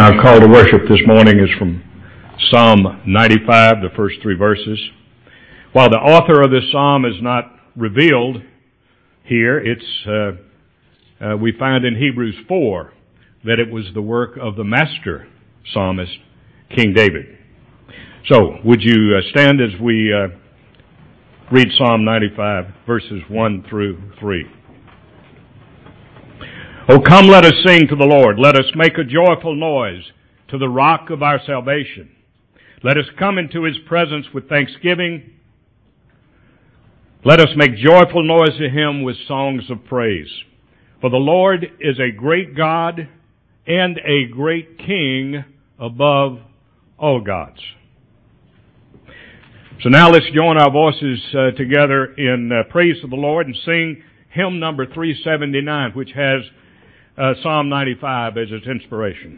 Our call to worship this morning is from Psalm 95, the first three verses. While the author of this psalm is not revealed here, we find in Hebrews 4 that it was the work of the master psalmist, King David. So, would you stand as we read Psalm 95, verses 1 through 3. Oh, come, let us sing to the Lord. Let us make a joyful noise to the rock of our salvation. Let us come into His presence with thanksgiving. Let us make joyful noise to Him with songs of praise. For the Lord is a great God and a great King above all gods. So now let's join our voices together in praise of the Lord and sing hymn number 379, which has Psalm 95 as its inspiration.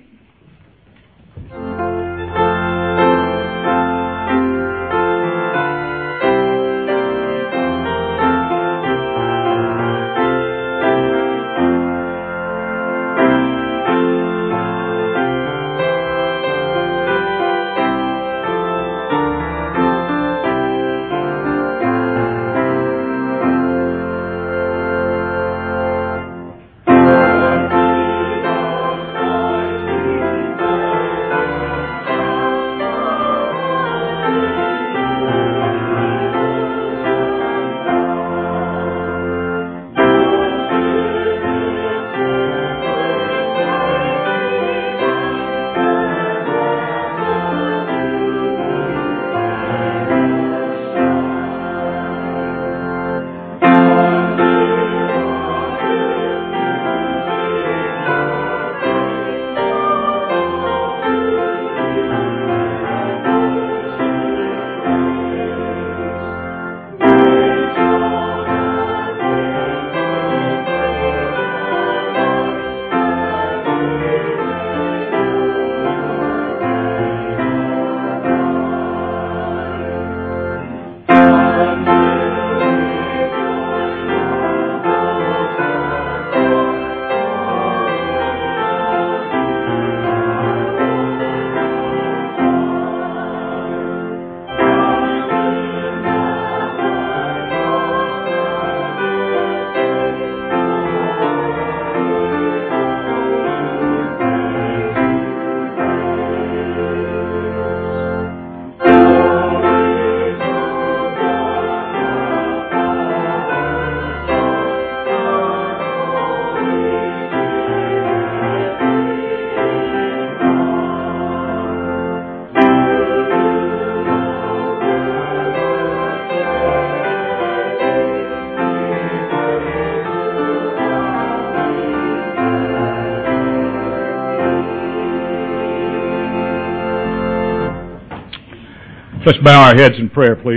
Let's bow our heads in prayer, please.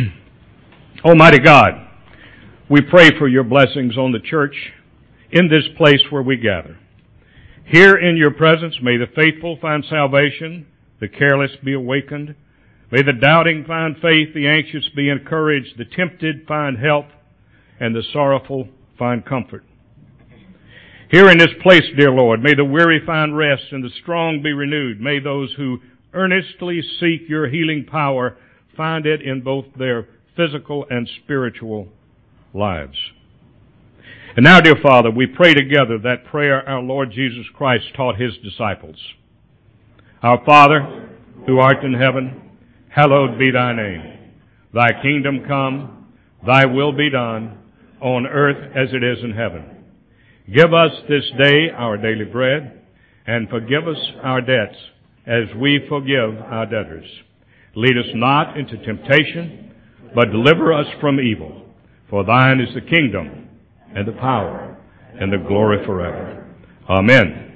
Almighty God, we pray for your blessings on the church in this place where we gather. Here in your presence, may the faithful find salvation, the careless be awakened. May the doubting find faith, the anxious be encouraged, the tempted find help, and the sorrowful find comfort. Here in this place, dear Lord, may the weary find rest and the strong be renewed. May those who earnestly seek your healing power find it in both their physical and spiritual lives. And now, dear Father, we pray together that prayer our Lord Jesus Christ taught His disciples. Our Father, who art in heaven, hallowed be thy name. Thy kingdom come, thy will be done, on earth as it is in heaven. Give us this day our daily bread, and forgive us our debts, as we forgive our debtors. Lead us not into temptation, but deliver us from evil. For thine is the kingdom, and the power, and the glory forever. Amen.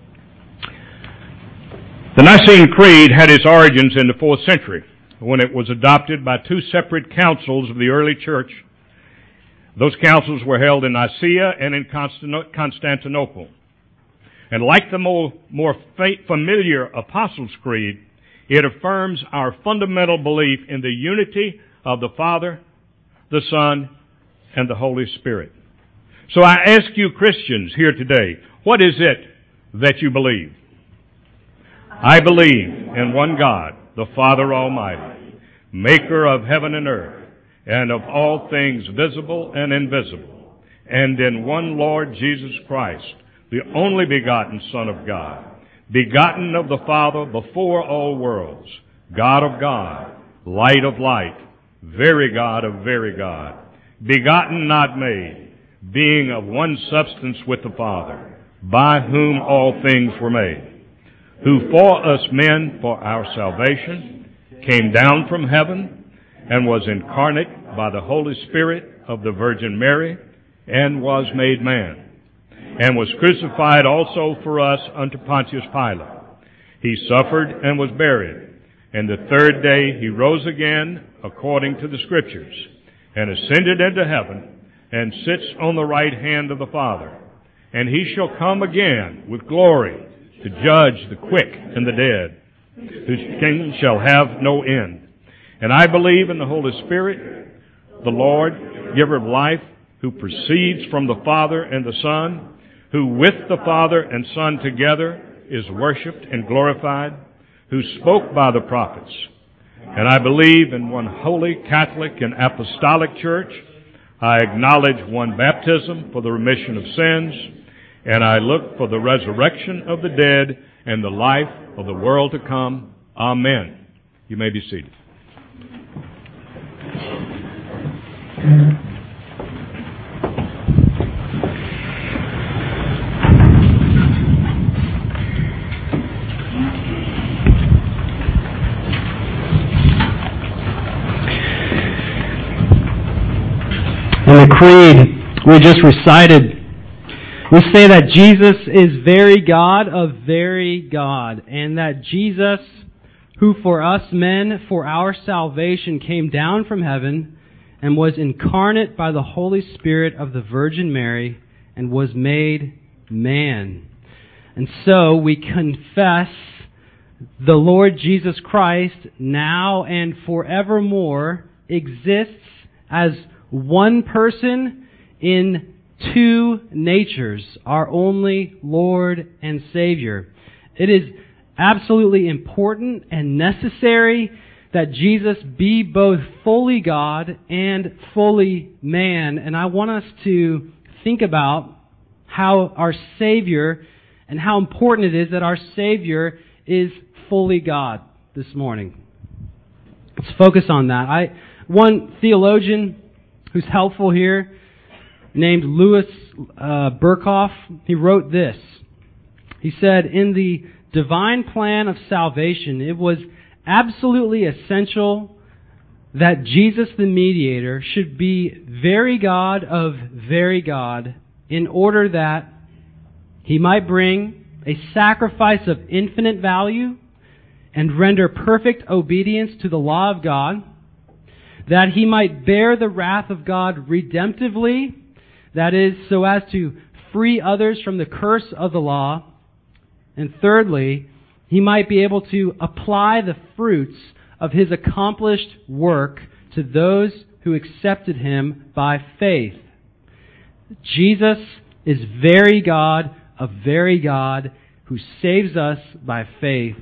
The Nicene Creed had its origins in the 4th century, when it was adopted by two separate councils of the early church. Those councils were held in Nicaea and in Constantinople. And like the more familiar Apostles' Creed, it affirms our fundamental belief in the unity of the Father, the Son, and the Holy Spirit. So I ask you Christians here today, what is it that you believe? I believe in one God, the Father Almighty, maker of heaven and earth, and of all things visible and invisible, and in one Lord Jesus Christ, the only begotten Son of God, begotten of the Father before all worlds, God of God, light of light, very God of very God, begotten not made, being of one substance with the Father, by whom all things were made, who for us men, for our salvation, came down from heaven, and was incarnate by the Holy Spirit of the Virgin Mary, and was made man, and was crucified also for us unto Pontius Pilate. He suffered and was buried, and the third day he rose again according to the Scriptures, and ascended into heaven, and sits on the right hand of the Father. And he shall come again with glory to judge the quick and the dead, whose kingdom shall have no end. And I believe in the Holy Spirit, the Lord, giver of life, who proceeds from the Father and the Son, who with the Father and Son together is worshipped and glorified, who spoke by the prophets. And I believe in one holy, Catholic, and apostolic church. I acknowledge one baptism for the remission of sins, and I look for the resurrection of the dead and the life of the world to come. Amen. You may be seated. In the creed we just recited, we say that Jesus is very God of very God, and that Jesus, who for us men, for our salvation, came down from heaven and was incarnate by the Holy Spirit of the Virgin Mary and was made man. And so we confess the Lord Jesus Christ now and forevermore exists as one person in two natures, our only Lord and Savior. It is absolutely important and necessary that Jesus be both fully God and fully man. And I want us to think about how our Savior and how important it is that our Savior is fully God this morning. Let's focus on that. One theologian who's helpful here, named Louis Berkhoff, he wrote this. He said, in the divine plan of salvation, it was absolutely essential that Jesus the mediator should be very God of very God, in order that he might bring a sacrifice of infinite value and render perfect obedience to the law of God, that he might bear the wrath of God redemptively, that is, so as to free others from the curse of the law. And thirdly, he might be able to apply the fruits of his accomplished work to those who accepted him by faith. Jesus is very God of very God who saves us by faith.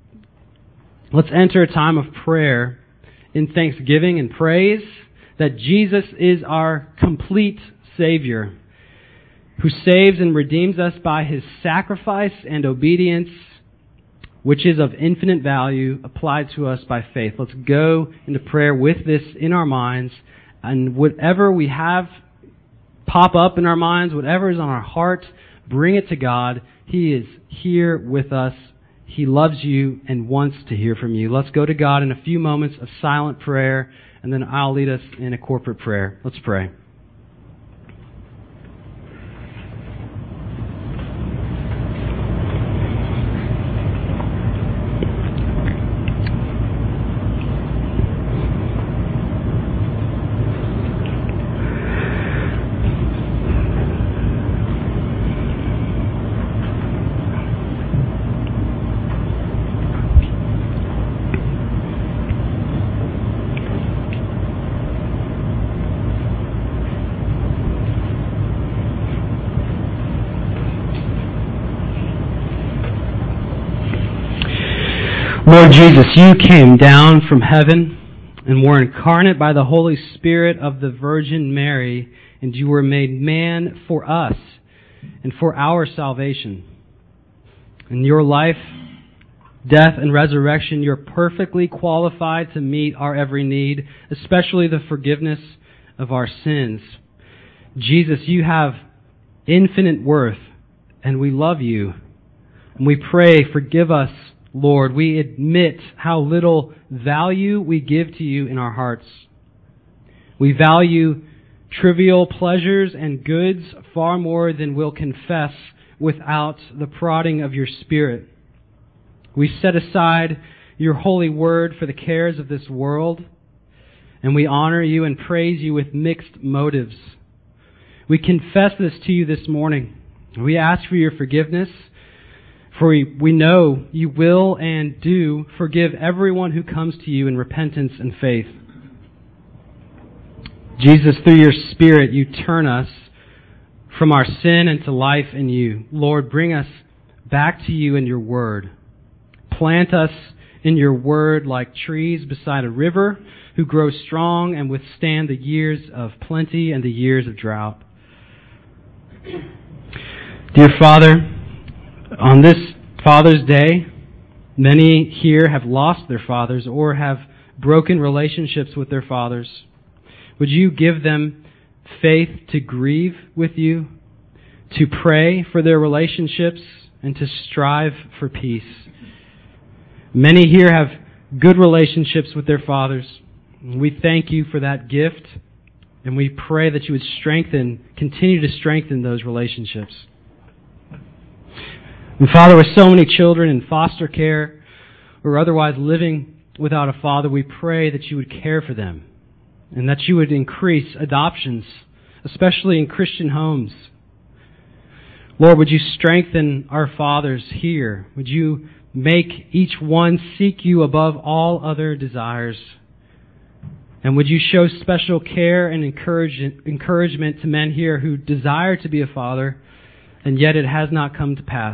Let's enter a time of prayer in thanksgiving and praise that Jesus is our complete Savior, who saves and redeems us by his sacrifice and obedience, which is of infinite value, applied to us by faith. Let's go into prayer with this in our minds, and whatever we have pop up in our minds, whatever is on our heart, bring it to God. He is here with us. He loves you and wants to hear from you. Let's go to God in a few moments of silent prayer, and then I'll lead us in a corporate prayer. Let's pray. Lord Jesus, you came down from heaven and were incarnate by the Holy Spirit of the Virgin Mary, and you were made man for us and for our salvation. In your life, death, and resurrection, you're perfectly qualified to meet our every need, especially the forgiveness of our sins. Jesus, you have infinite worth, and we love you. And we pray, forgive us, Lord. We admit how little value we give to you in our hearts. We value trivial pleasures and goods far more than we'll confess without the prodding of your Spirit. We set aside your holy word for the cares of this world, and we honor you and praise you with mixed motives. We confess this to you this morning. We ask for your forgiveness, for we know you will and do forgive everyone who comes to you in repentance and faith. Jesus, through your Spirit, you turn us from our sin into life in you. Lord, bring us back to you in your word. Plant us in your word like trees beside a river who grow strong and withstand the years of plenty and the years of drought. Dear Father, on this Father's Day, many here have lost their fathers or have broken relationships with their fathers. Would you give them faith to grieve with you, to pray for their relationships, and to strive for peace? Many here have good relationships with their fathers. We thank you for that gift, and we pray that you would continue to strengthen those relationships. And Father, with so many children in foster care or otherwise living without a father, we pray that you would care for them and that you would increase adoptions, especially in Christian homes. Lord, would you strengthen our fathers here? Would you make each one seek you above all other desires? And would you show special care and encouragement to men here who desire to be a father, and yet it has not come to pass?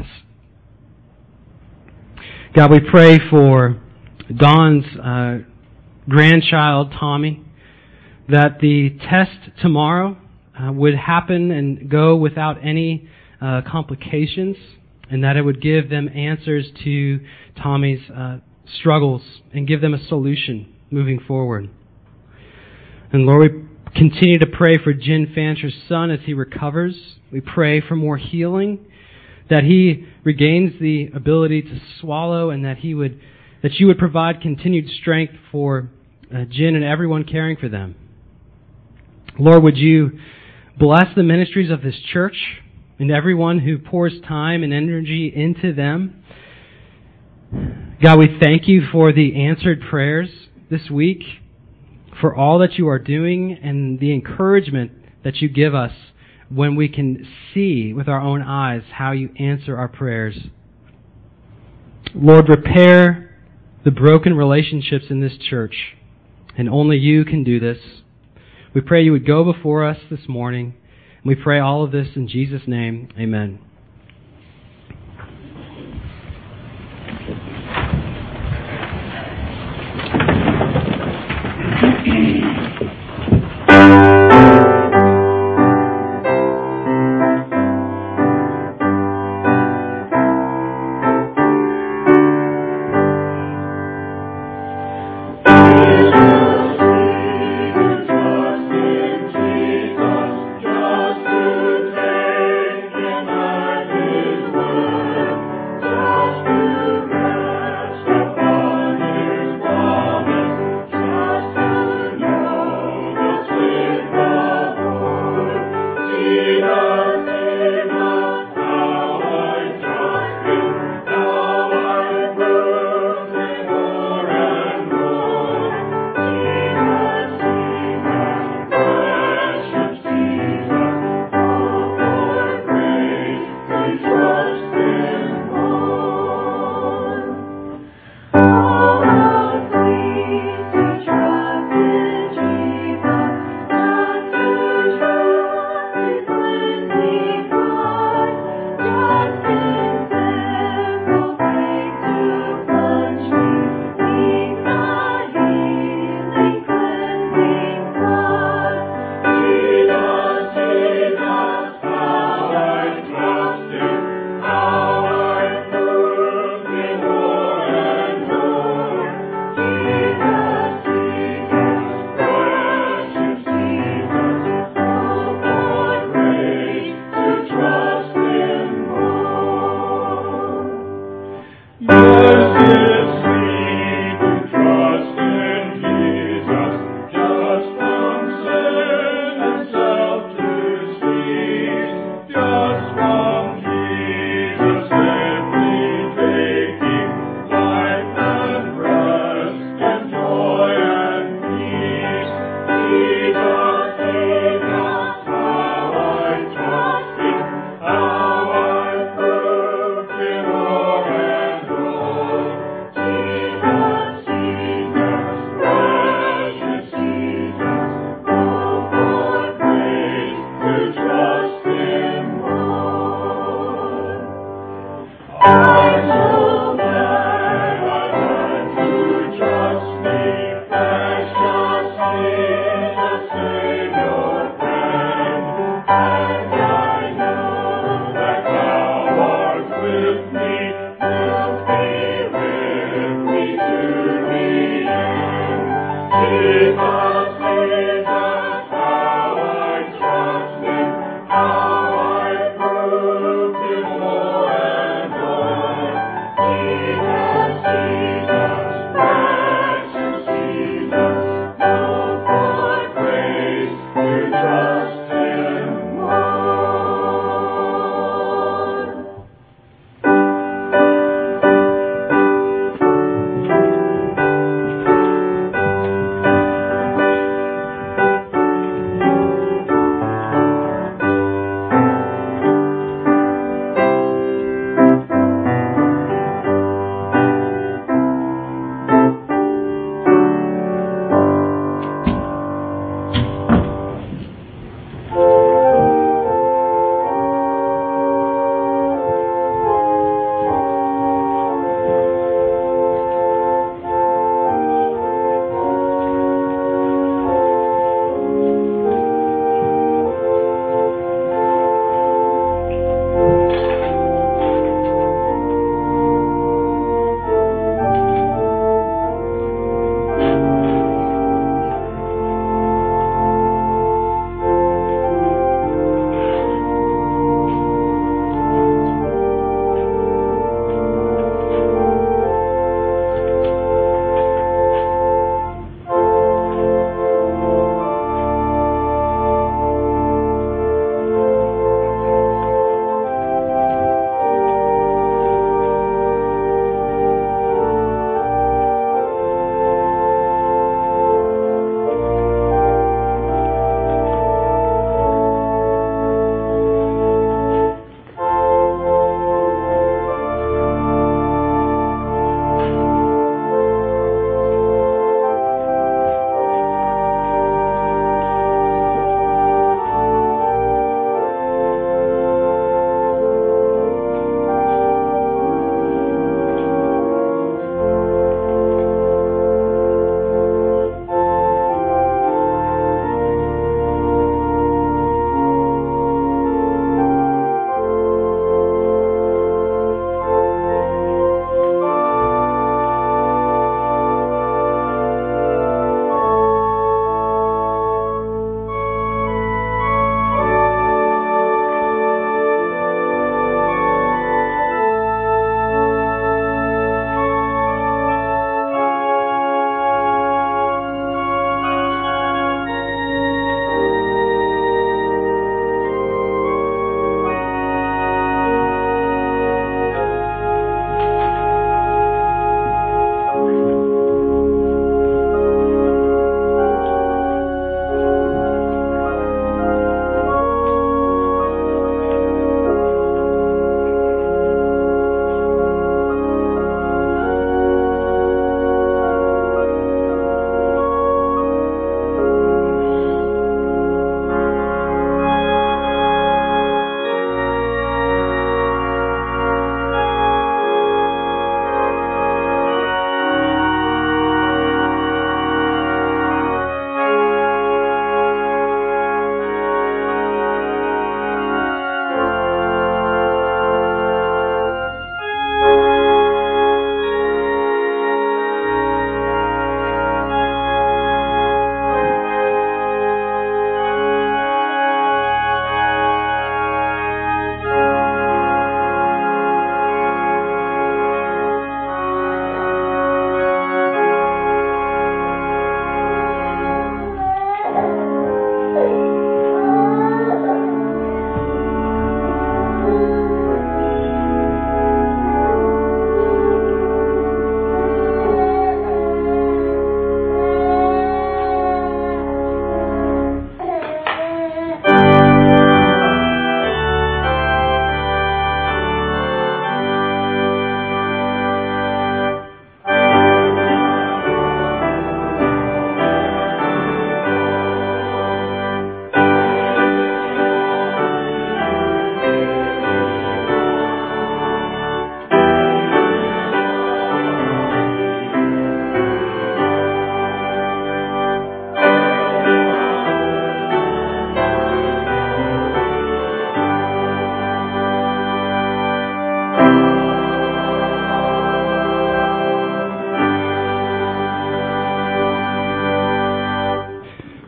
God, we pray for Don's grandchild, Tommy, that the test tomorrow would happen and go without any complications, and that it would give them answers to Tommy's struggles and give them a solution moving forward. And Lord, we continue to pray for Jen Fancher's son as he recovers. We pray for more healing, that he regains the ability to swallow, and that you would provide continued strength for Jen and everyone caring for them. Lord, would you bless the ministries of this church and everyone who pours time and energy into them. God, we thank you for the answered prayers this week, for all that you are doing and the encouragement that you give us when we can see with our own eyes how you answer our prayers. Lord, repair the broken relationships in this church, and only you can do this. We pray you would go before us this morning. We pray all of this in Jesus' name. Amen. Just to take him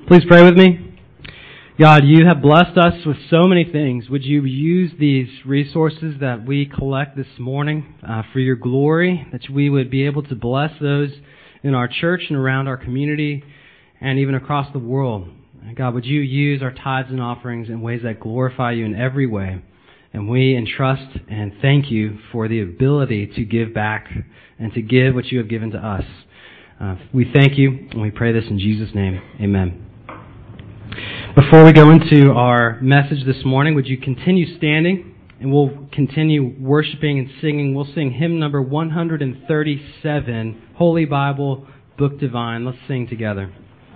Please pray with me. God, you have blessed us with so many things. Would you use these resources that we collect this morning for your glory, that we would be able to bless those in our church and around our community and even across the world. God, would you use our tithes and offerings in ways that glorify you in every way? And we entrust and thank you for the ability to give back and to give what you have given to us. We thank you and we pray this in Jesus' name. Amen. Before we go into our message this morning, would you continue standing and we'll continue worshiping and singing. We'll sing hymn number 137, Holy Bible, Book Divine. Let's sing together.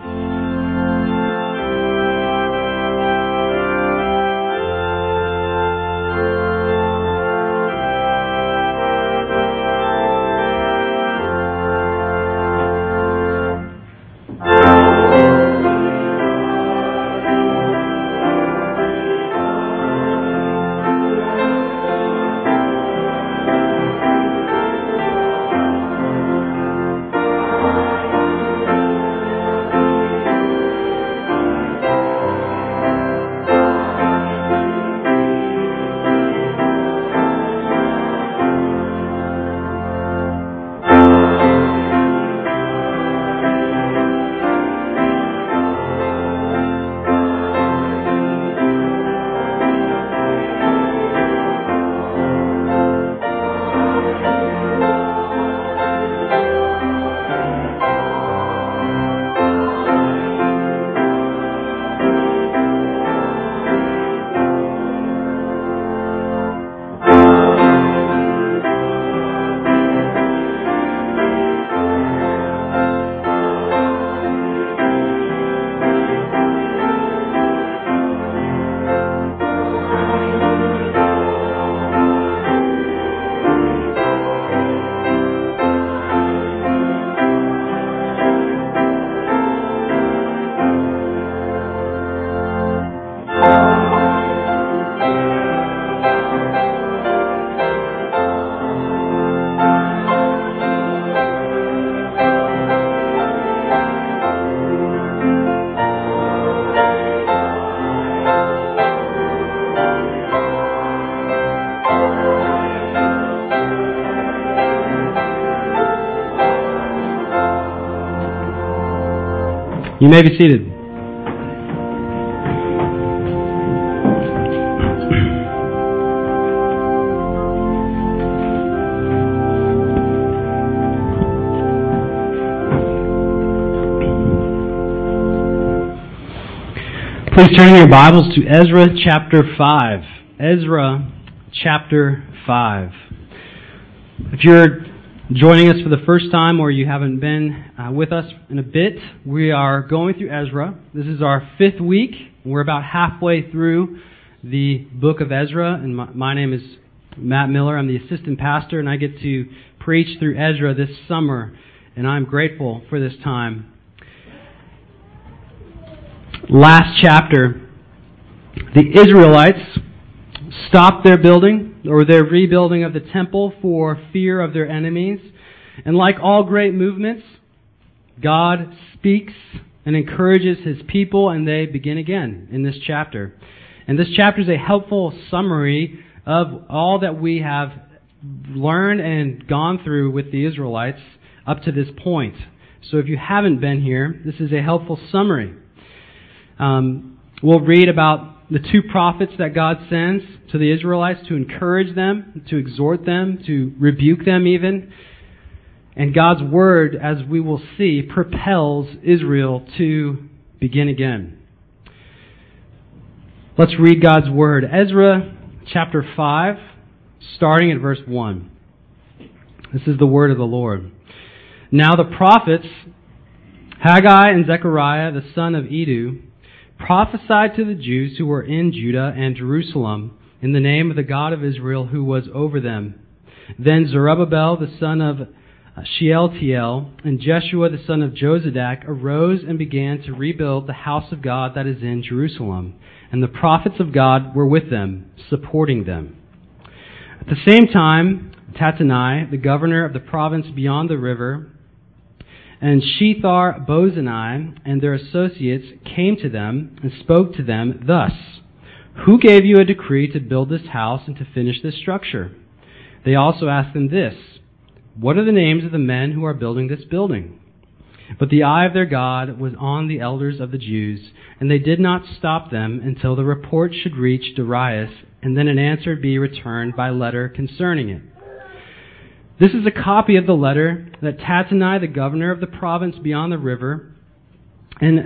You may be seated. Please turn your Bibles to Ezra chapter 5. Ezra chapter 5. If you're joining us for the first time or you haven't been with us in a bit, we are going through Ezra. This is our 5th week. We're about halfway through the book of Ezra, and my name is Matt Miller. I'm the assistant pastor, and I get to preach through Ezra this summer, and I'm grateful for this time. Last chapter, the Israelites stopped their building or their rebuilding of the temple for fear of their enemies. And like all great movements, God speaks and encourages His people, and they begin again in this chapter. And this chapter is a helpful summary of all that we have learned and gone through with the Israelites up to this point. So if you haven't been here, this is a helpful summary. We'll read about the 2 prophets that God sends to the Israelites to encourage them, to exhort them, to rebuke them even. And God's Word, as we will see, propels Israel to begin again. Let's read God's Word. Ezra chapter 5, starting at verse 1. This is the Word of the Lord. Now the prophets, Haggai and Zechariah, the son of Iddo, prophesied to the Jews who were in Judah and Jerusalem in the name of the God of Israel who was over them. Then Zerubbabel, the son of Shealtiel, and Jeshua, the son of Jozadak, arose and began to rebuild the house of God that is in Jerusalem. And the prophets of God were with them, supporting them. At the same time, Tattenai, the governor of the province beyond the river, And Shethar-Bozenai and their associates came to them and spoke to them thus, "Who gave you a decree to build this house and to finish this structure?" They also asked them this, "What are the names of the men who are building this building?" But the eye of their God was on the elders of the Jews, and they did not stop them until the report should reach Darius, and then an answer be returned by letter concerning it. This is a copy of the letter that Tattenai, the governor of the province beyond the river, and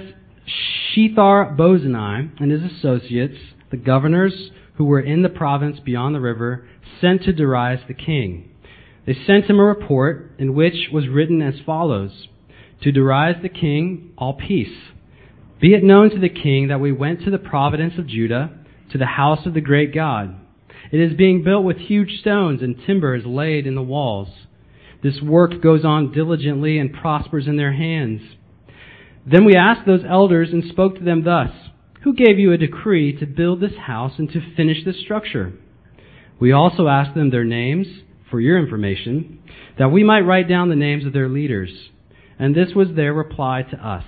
Shethar-Bozenai and his associates, the governors who were in the province beyond the river, sent to Darius the king. They sent him a report in which was written as follows, "To Darius the king, all peace. Be it known to the king that we went to the province of Judah, to the house of the great God. It is being built with huge stones, and timber is laid in the walls. This work goes on diligently and prospers in their hands." Then we asked those elders and spoke to them thus, "Who gave you a decree to build this house and to finish this structure?" We also asked them their names, for your information, that we might write down the names of their leaders. And this was their reply to us.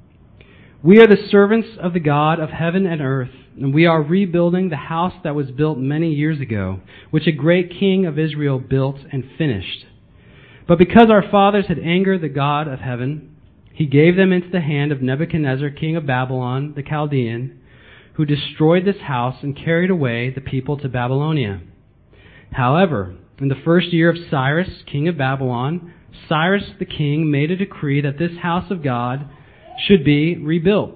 "We are the servants of the God of heaven and earth, and we are rebuilding the house that was built many years ago, which a great king of Israel built and finished. But because our fathers had angered the God of heaven, he gave them into the hand of Nebuchadnezzar, king of Babylon, the Chaldean, who destroyed this house and carried away the people to Babylonia. However, in the first year of Cyrus, king of Babylon, Cyrus the king made a decree that this house of God should be rebuilt.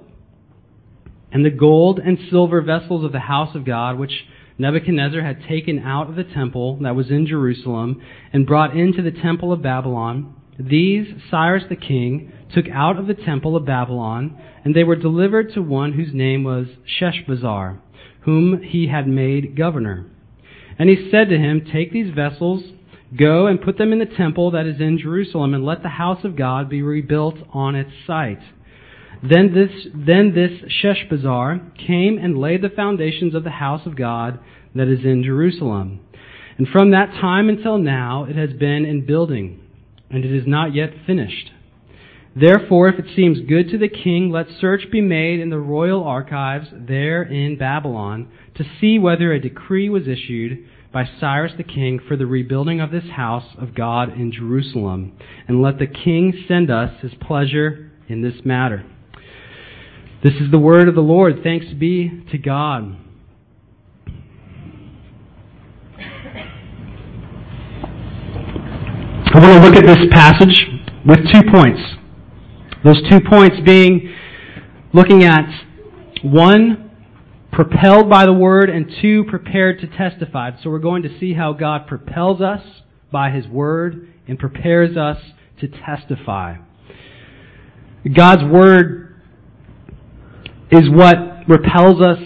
And the gold and silver vessels of the house of God, which Nebuchadnezzar had taken out of the temple that was in Jerusalem and brought into the temple of Babylon, these Cyrus the king took out of the temple of Babylon, and they were delivered to one whose name was Sheshbazzar, whom he had made governor. And he said to him, "Take these vessels, go and put them in the temple that is in Jerusalem, and let the house of God be rebuilt on its site." Then this Sheshbazzar came and laid the foundations of the house of God that is in Jerusalem. And from that time until now it has been in building, and it is not yet finished. Therefore, if it seems good to the king, let search be made in the royal archives there in Babylon to see whether a decree was issued by Cyrus the king for the rebuilding of this house of God in Jerusalem. And let the king send us his pleasure in this matter. This is the word of the Lord. Thanks be to God. I want to look at this passage with 2 points. Those 2 points being looking at 1, propelled by the word, and 2, prepared to testify. So we're going to see how God propels us by his word and prepares us to testify. God's word is what propels us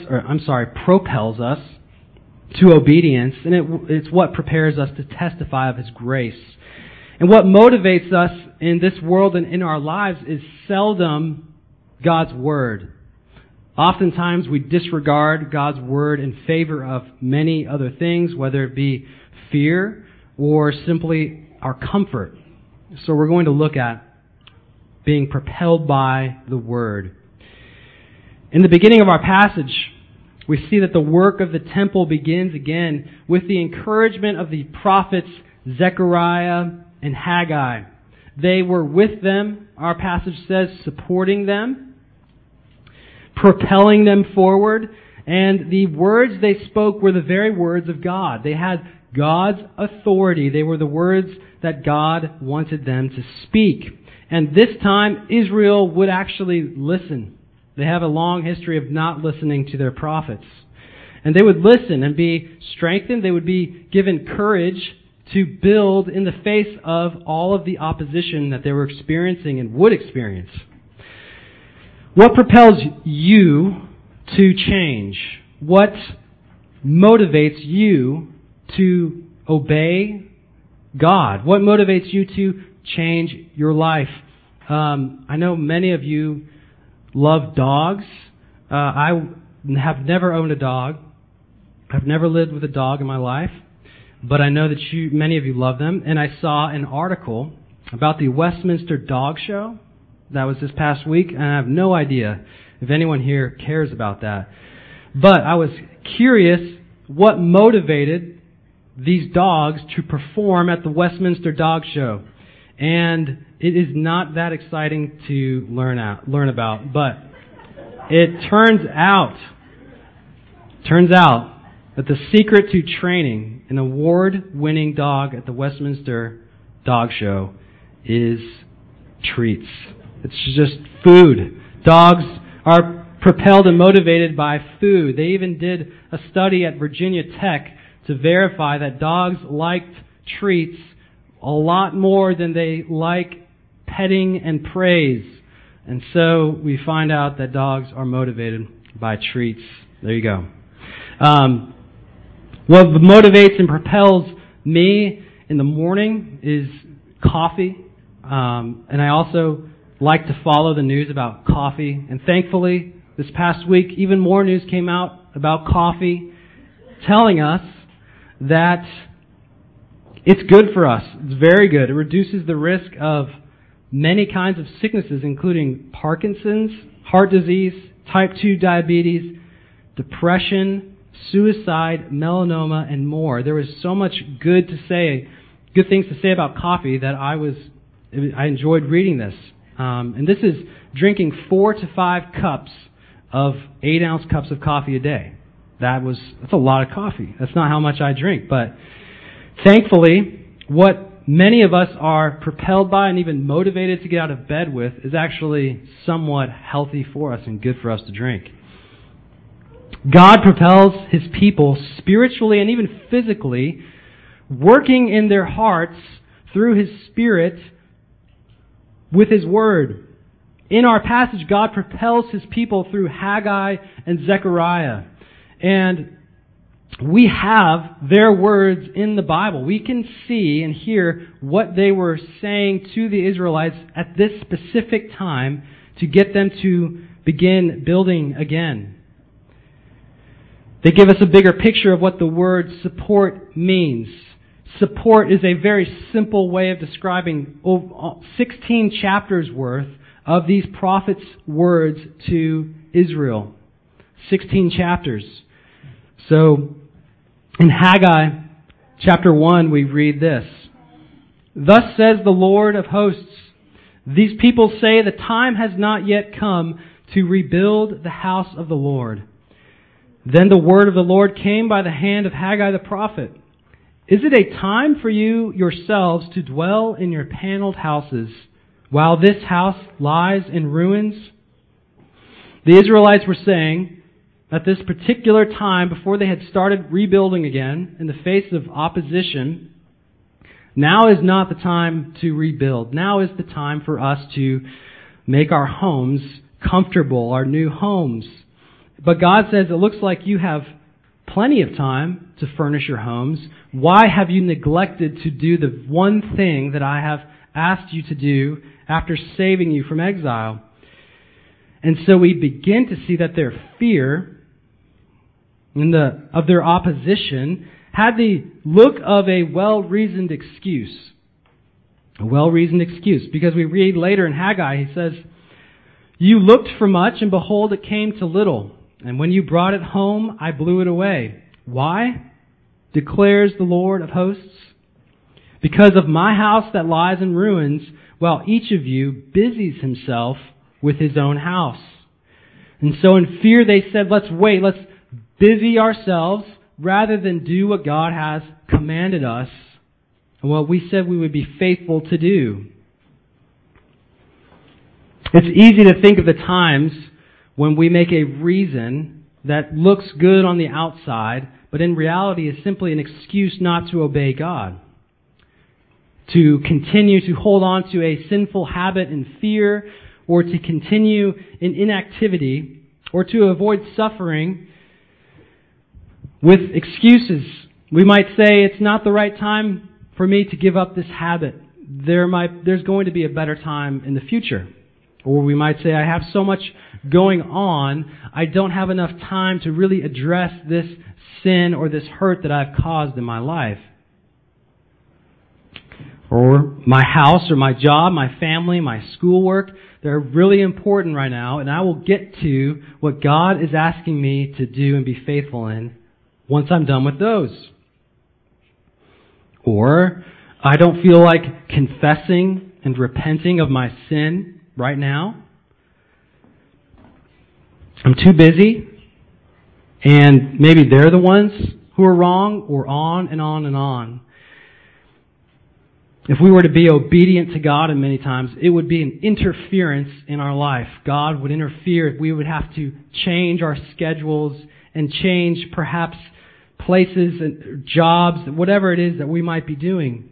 to obedience, and it's what prepares us to testify of his grace. And what motivates us in this world and in our lives is seldom God's word. Oftentimes we disregard God's word in favor of many other things, whether it be fear or simply our comfort. So we're going to look at being propelled by the word. In the beginning of our passage, we see that the work of the temple begins again with the encouragement of the prophets Zechariah and Haggai. They were with them, our passage says, supporting them, propelling them forward, and the words they spoke were the very words of God. They had God's authority. They were the words that God wanted them to speak. And this time, Israel would actually listen. They have a long history of not listening to their prophets. And they would listen and be strengthened. They would be given courage to build in the face of all of the opposition that they were experiencing and would experience. What propels you to change? What motivates you to obey God? What motivates you to change your life? I know many of you love dogs. I have never owned a dog. I've never lived with a dog in my life. But I know that many of you love them. And I saw an article about the Westminster Dog Show that was this past week, and I have no idea if anyone here cares about that. But I was curious what motivated these dogs to perform at the Westminster Dog Show. And it is not that exciting to learn about. But it turns out that the secret to training an award-winning dog at the Westminster Dog Show is treats. It's just food. Dogs are propelled and motivated by food. They even did a study at Virginia Tech to verify that dogs liked treats a lot more than they like petting and praise. And so we find out that dogs are motivated by treats. There you go. What motivates and propels me in the morning is coffee. And I also like to follow the news about coffee. And thankfully, this past week, even more news came out about coffee, telling us that it's good for us. It's very good. It reduces the risk of many kinds of sicknesses, including Parkinson's, heart disease, type 2 diabetes, depression, suicide, melanoma, and more. There was so much good things to say about coffee that I enjoyed reading this. And this is drinking 4 to 5 cups of 8-ounce cups of coffee a day. That's a lot of coffee. That's not how much I drink. But thankfully, what many of us are propelled by and even motivated to get out of bed with is actually somewhat healthy for us and good for us to drink. God propels His people spiritually and even physically, working in their hearts through His Spirit with His Word. In our passage, God propels His people through Haggai and Zechariah. And we have their words in the Bible. We can see and hear what they were saying to the Israelites at this specific time to get them to begin building again. They give us a bigger picture of what the word support means. Support is a very simple way of describing 16 chapters worth of these prophets' words to Israel. 16 chapters. So, in Haggai chapter 1, we read this. Thus says the Lord of hosts, these people say the time has not yet come to rebuild the house of the Lord. Then the word of the Lord came by the hand of Haggai the prophet. Is it a time for you yourselves to dwell in your paneled houses while this house lies in ruins? The Israelites were saying at this particular time, before they had started rebuilding again in the face of opposition, now is not the time to rebuild. Now is the time for us to make our homes comfortable, our new homes. But God says, it looks like you have plenty of time to furnish your homes. Why have you neglected to do the one thing that I have asked you to do after saving you from exile? And so we begin to see that their fear of their opposition had the look of a well-reasoned excuse. A well-reasoned excuse. Because we read later in Haggai, he says, you looked for much, and behold, it came to little. And when you brought it home, I blew it away. Why? Declares the Lord of hosts. Because of my house that lies in ruins, while each of you busies himself with his own house. And so in fear they said, let's wait, let's busy ourselves rather than do what God has commanded us and what we said we would be faithful to do. It's easy to think of the times when we make a reason that looks good on the outside, but in reality is simply an excuse not to obey God. To continue to hold on to a sinful habit in fear, or to continue in inactivity, or to avoid suffering with excuses. We might say, it's not the right time for me to give up this habit. There's going to be a better time in the future. Or we might say, I have so much going on, I don't have enough time to really address this sin or this hurt that I've caused in my life. or my house or my job, my family, my schoolwork. They're really important right now, and I will get to what God is asking me to do and be faithful in once I'm done with those. Or I don't feel like confessing and repenting of my sin right now. I'm too busy, and maybe they're the ones who are wrong, or on and on and on. If we were to be obedient to God, and many times it would be an interference in our life. God would interfere. We would have to change our schedules and change perhaps places and jobs, whatever it is that we might be doing.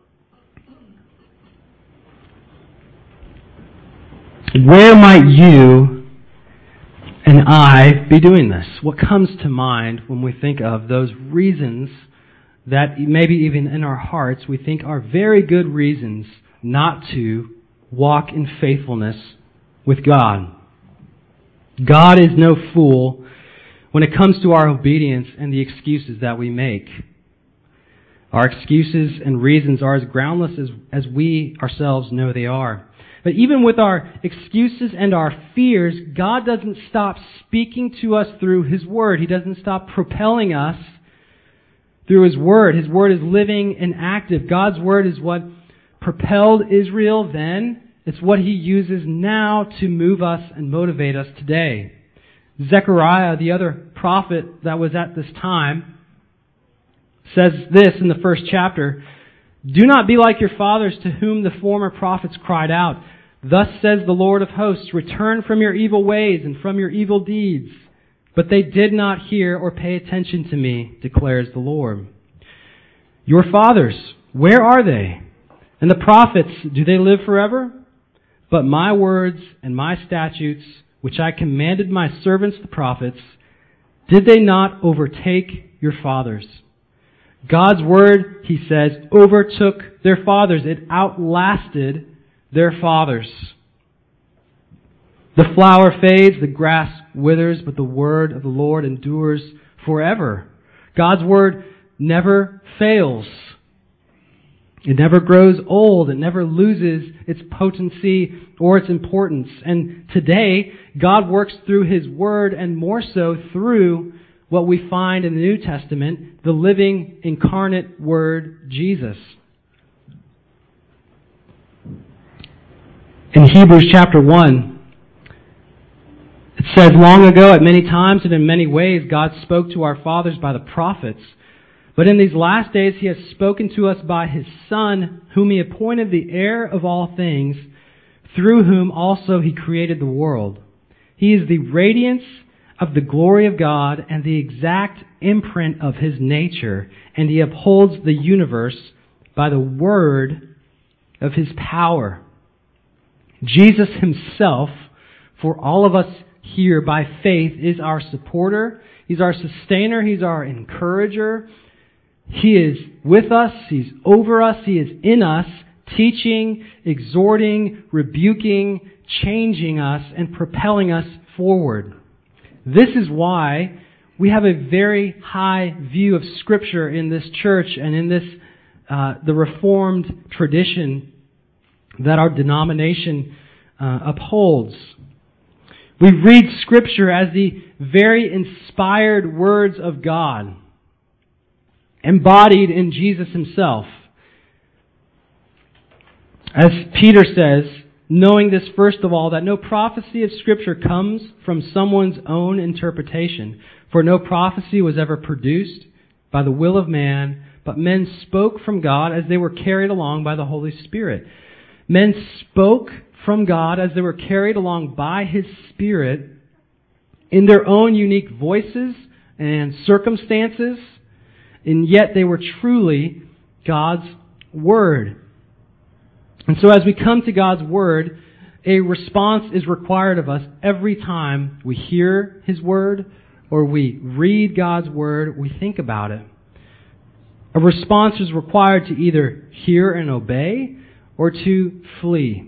Where might you and I be doing this? What comes to mind when we think of those reasons that maybe even in our hearts we think are very good reasons not to walk in faithfulness with God? God is no fool when it comes to our obedience and the excuses that we make. Our excuses and reasons are as groundless as we ourselves know they are. But even with our excuses and our fears, God doesn't stop speaking to us through His Word. He doesn't stop propelling us through His Word. His Word is living and active. God's Word is what propelled Israel then. It's what He uses now to move us and motivate us today. Zechariah, the other prophet that was at this time, says this in the first chapter, "Do not be like your fathers to whom the former prophets cried out. Thus says the Lord of hosts, return from your evil ways and from your evil deeds. But they did not hear or pay attention to me, declares the Lord. Your fathers, where are they? And the prophets, do they live forever? But my words and my statutes, which I commanded my servants the prophets, did they not overtake your fathers?" God's Word, he says, overtook their fathers. It outlasted their fathers. The flower fades, the grass withers, but the word of the Lord endures forever. God's Word never fails. It never grows old. It never loses its potency or its importance. And today, God works through His Word, and more so through what we find in the New Testament, the living, incarnate Word, Jesus. In Hebrews chapter 1, it says, "Long ago, at many times and in many ways, God spoke to our fathers by the prophets. But in these last days He has spoken to us by His Son, whom He appointed the heir of all things, through whom also He created the world. He is the radiance of the glory of God and the exact imprint of His nature, and He upholds the universe by the word of His power." Jesus Himself, for all of us here by faith, is our supporter. He's our sustainer. He's our encourager. He is with us. He's over us. He is in us, teaching, exhorting, rebuking, changing us, and propelling us forward. This is why we have a very high view of Scripture in this church and in this the Reformed tradition that our denomination upholds. We read Scripture as the very inspired words of God, embodied in Jesus Himself. As Peter says, knowing this first of all, that no prophecy of Scripture comes from someone's own interpretation. For no prophecy was ever produced by the will of man, but men spoke from God as they were carried along by the Holy Spirit. Men spoke from God as they were carried along by His Spirit in their own unique voices and circumstances, and yet they were truly God's Word. And so as we come to God's Word, a response is required of us every time we hear His Word or we read God's Word, we think about it. A response is required to either hear and obey or to flee.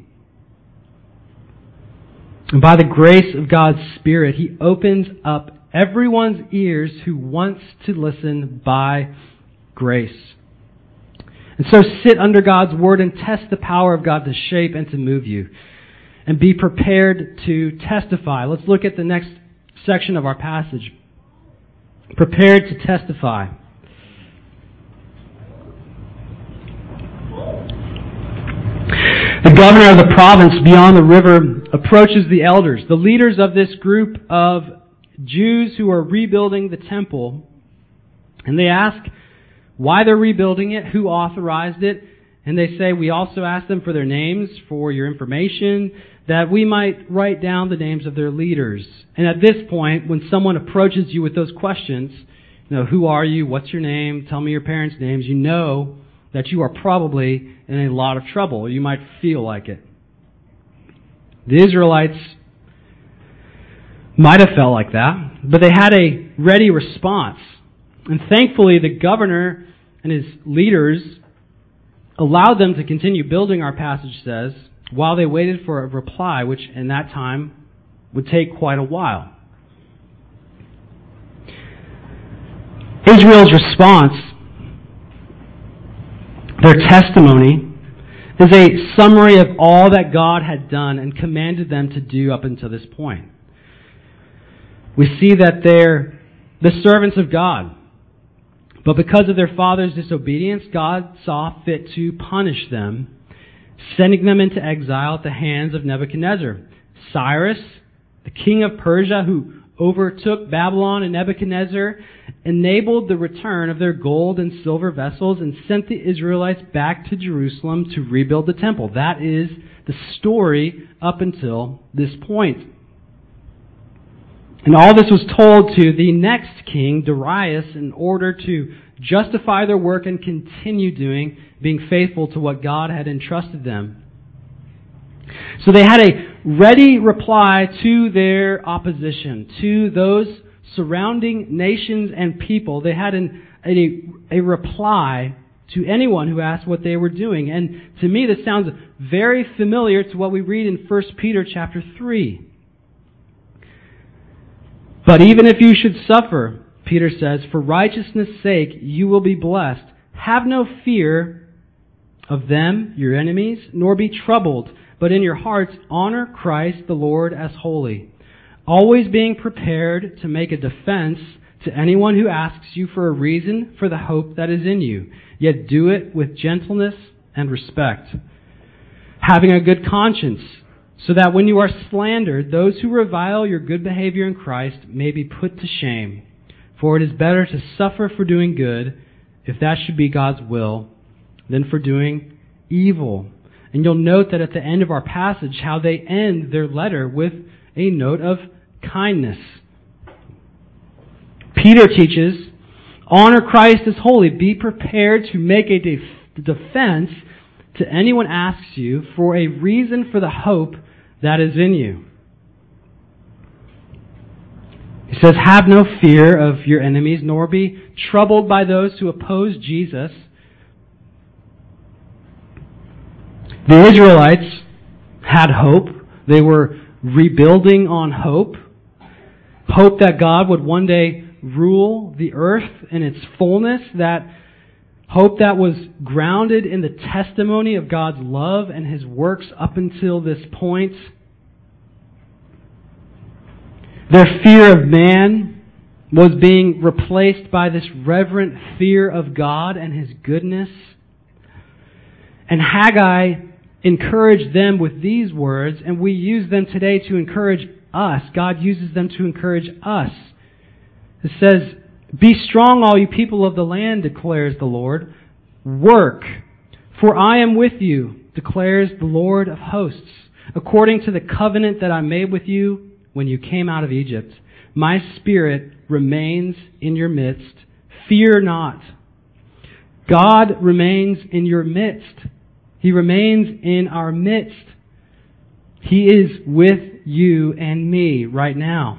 And by the grace of God's Spirit, He opens up everyone's ears who wants to listen by grace. And so sit under God's Word and test the power of God to shape and to move you. And be prepared to testify. Let's look at the next section of our passage. Prepared to testify. The governor of the province beyond the river approaches the elders, the leaders of this group of Jews who are rebuilding the temple, and they ask why they're rebuilding it, who authorized it, and they say, we also ask them for their names, for your information, that we might write down the names of their leaders. And at this point, when someone approaches you with those questions, who are you, what's your name, tell me your parents' names, you know that you are probably in a lot of trouble. You might feel like it. The Israelites might have felt like that, but they had a ready response. And thankfully, the governor and his leaders allowed them to continue building, our passage says, while they waited for a reply, which in that time would take quite a while. Israel's response, their testimony, is a summary of all that God had done and commanded them to do up until this point. We see that they're the servants of God. But because of their father's disobedience, God saw fit to punish them, sending them into exile at the hands of Nebuchadnezzar. Cyrus, the king of Persia, who overtook Babylon and Nebuchadnezzar, enabled the return of their gold and silver vessels and sent the Israelites back to Jerusalem to rebuild the temple. That is the story up until this point. And all this was told to the next king, Darius, in order to justify their work and continue being faithful to what God had entrusted them. So they had a ready reply to their opposition, to those surrounding nations and people. They had a reply to anyone who asked what they were doing. And to me, this sounds very familiar to what we read in 1 Peter chapter 3. But even if you should suffer, Peter says, for righteousness' sake, you will be blessed. Have no fear of them, your enemies, nor be troubled, but in your hearts honor Christ the Lord as holy, always being prepared to make a defense to anyone who asks you for a reason for the hope that is in you, yet do it with gentleness and respect, having a good conscience, so that when you are slandered, those who revile your good behavior in Christ may be put to shame. For it is better to suffer for doing good, if that should be God's will, than for doing evil. And you'll note that at the end of our passage, how they end their letter with a note of kindness. Peter teaches, honor Christ as holy. Be prepared to make a defense to anyone asks you for a reason for the hope that is in you. He says, have no fear of your enemies, nor be troubled by those who oppose Jesus. The Israelites had hope. They were rebuilding on hope. Hope that God would one day rule the earth in its fullness. That hope that was grounded in the testimony of God's love and His works up until this point. Their fear of man was being replaced by this reverent fear of God and His goodness. And Haggai encouraged them with these words, and we use them today to encourage us. God uses them to encourage us. It says, be strong, all you people of the land, declares the Lord. Work, for I am with you, declares the Lord of hosts. According to the covenant that I made with you when you came out of Egypt, my Spirit remains in your midst. Fear not. God remains in your midst. He remains in our midst. He is with you and me right now.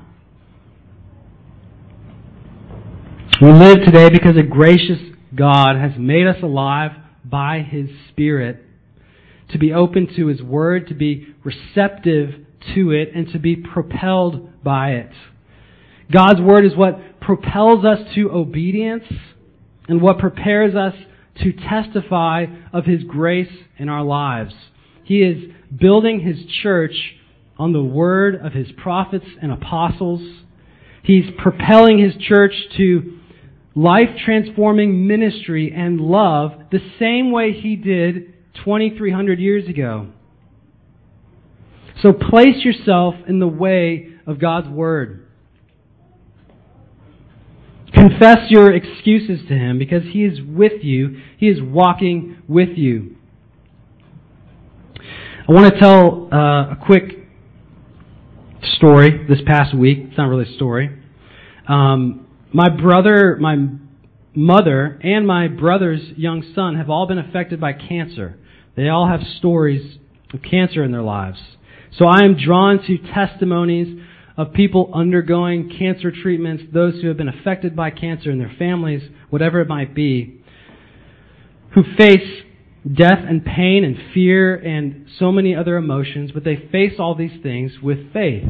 We live today because a gracious God has made us alive by His Spirit to be open to His Word, to be receptive to it, and to be propelled by it. God's Word is what propels us to obedience and what prepares us to testify of His grace in our lives. He is building His church on the word of His prophets and apostles. He's propelling His church to life-transforming ministry and love the same way He did 2,300 years ago. So place yourself in the way of God's Word. Confess your excuses to Him because He is with you. He is walking with you. I want to tell a quick story this past week. It's not really a story. My brother, my mother, and my brother's young son have all been affected by cancer. They all have stories of cancer in their lives. So I am drawn to testimonies of people undergoing cancer treatments, those who have been affected by cancer in their families, whatever it might be, who face death and pain and fear and so many other emotions, but they face all these things with faith.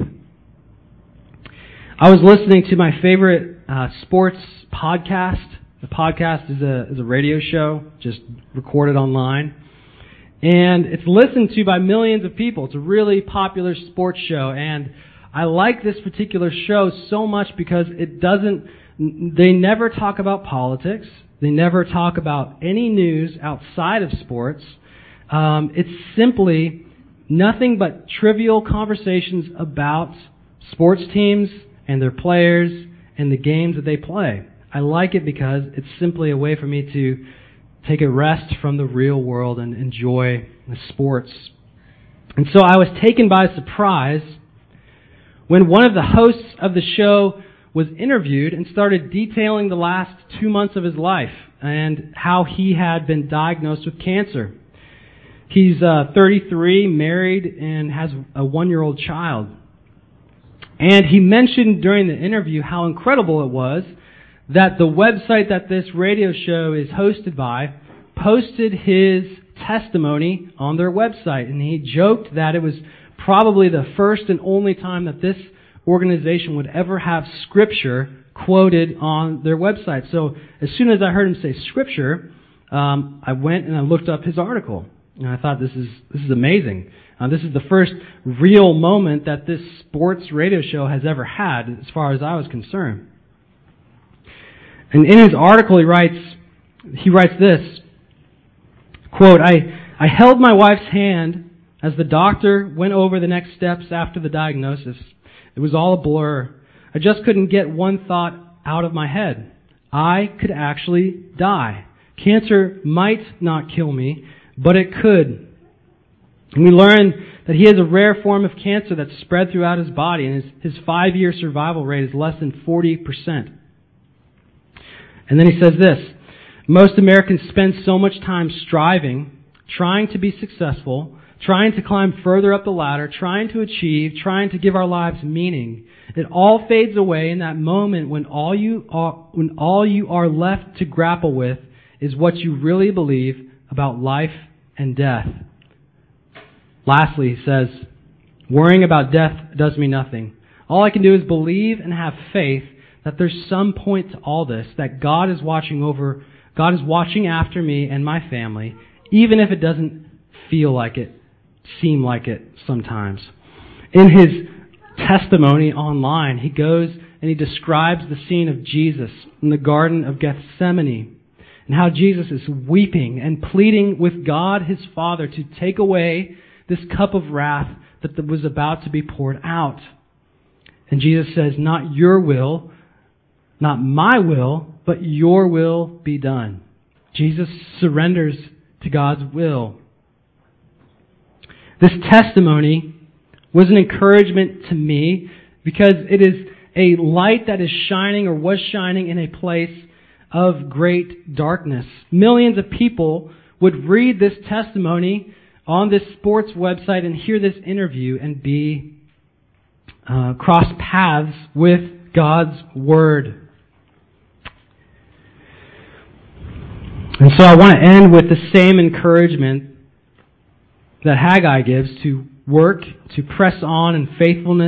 I was listening to my favorite sports podcast. The podcast is a radio show, just recorded online. And it's listened to by millions of people. It's a really popular sports show. And I like this particular show so much because they never talk about politics. They never talk about any news outside of sports. It's simply nothing but trivial conversations about sports teams and their players and the games that they play. I like it because it's simply a way for me to take a rest from the real world and enjoy the sports. And so I was taken by surprise when one of the hosts of the show was interviewed and started detailing the last 2 months of his life and how he had been diagnosed with cancer. He's 33, married, and has a 1-year-old child. And he mentioned during the interview how incredible it was that the website that this radio show is hosted by posted his testimony on their website. And he joked that it was probably the first and only time that this organization would ever have Scripture quoted on their website. So as soon as I heard him say Scripture, I went and I looked up his article. And I thought, this is amazing. This is the first real moment that this sports radio show has ever had, as far as I was concerned. And in his article, he writes this, quote, I held my wife's hand as the doctor went over the next steps after the diagnosis. It was all a blur. I just couldn't get one thought out of my head. I could actually die. Cancer might not kill me, but it could. And we learned that he has a rare form of cancer that's spread throughout his body, and his 5-year survival rate is less than 40%. And then he says this, most Americans spend so much time striving, trying to be successful, trying to climb further up the ladder, trying to achieve, trying to give our lives meaning. It all fades away in that moment when all you are left to grapple with is what you really believe about life and death. Lastly, he says, worrying about death does me nothing. All I can do is believe and have faith that there's some point to all this, that God is watching after me and my family, even if it doesn't feel like it, seem like it sometimes. In his testimony online, he goes and he describes the scene of Jesus in the Garden of Gethsemane and how Jesus is weeping and pleading with God, his Father, to take away this cup of wrath that was about to be poured out. And Jesus says, not your will, not my will, but your will be done. Jesus surrenders to God's will. This testimony was an encouragement to me because it is a light that is shining or was shining in a place of great darkness. Millions of people would read this testimony on this sports website and hear this interview and be cross paths with God's Word. And so I want to end with the same encouragement that Haggai gives to work, to press on in faithfulness,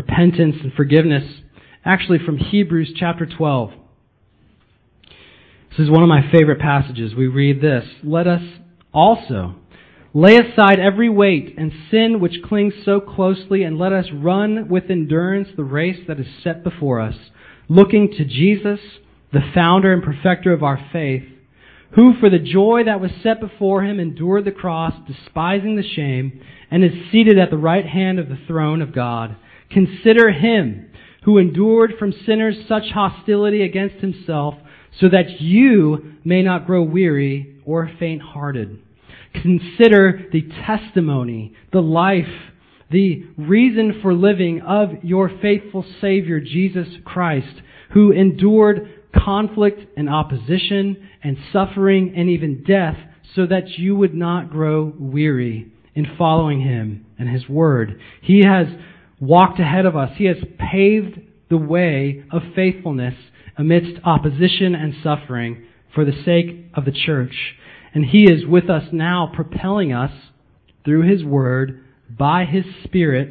repentance, and forgiveness, actually from Hebrews chapter 12. This is one of my favorite passages. We read this: "Let us also lay aside every weight and sin which clings so closely, and let us run with endurance the race that is set before us, looking to Jesus, the founder and perfecter of our faith, who for the joy that was set before him endured the cross, despising the shame, and is seated at the right hand of the throne of God. Consider him who endured from sinners such hostility against himself, so that you may not grow weary or faint-hearted. Consider the testimony, the life, the reason for living of your faithful Savior, Jesus Christ, who endured conflict and opposition and suffering and even death, so that you would not grow weary in following Him and His Word. He has walked ahead of us. He has paved the way of faithfulness amidst opposition and suffering for the sake of the church. And He is with us now, propelling us through His Word by His Spirit.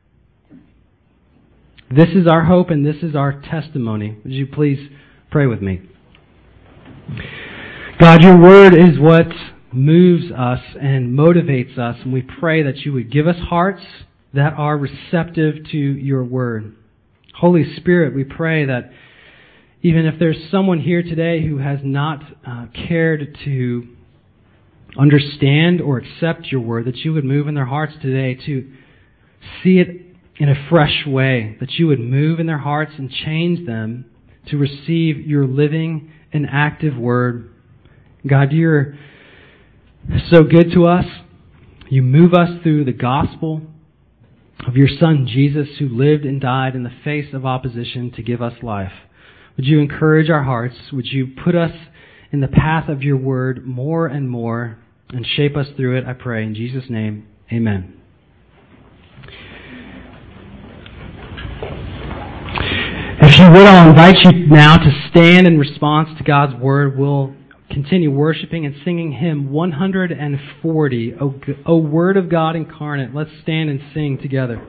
This is our hope and this is our testimony. Would you please pray with me? God, your Word is what moves us and motivates us, and we pray that you would give us hearts that are receptive to your Word. Holy Spirit, we pray that even if there's someone here today who has not cared to understand or accept your Word, that you would move in their hearts today to see it in a fresh way, that you would move in their hearts and change them to receive your living and active Word. God, you're so good to us. You move us through the gospel of your Son, Jesus, who lived and died in the face of opposition to give us life. Would you encourage our hearts? Would you put us in the path of your Word more and more and shape us through it, I pray. In Jesus' name, amen. If you would, I'll invite you now to stand in response to God's Word. We'll continue worshiping and singing hymn 140, O Word of God Incarnate. Let's stand and sing together.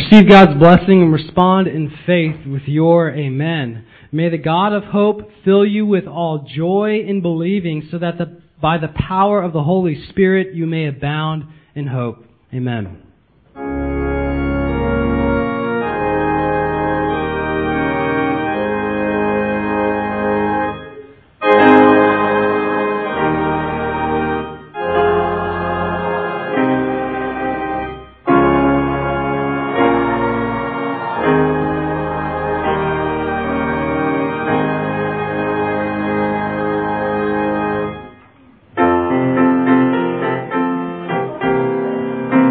Receive God's blessing and respond in faith with your amen. May the God of hope fill you with all joy in believing, so that by the power of the Holy Spirit you may abound in hope. Amen.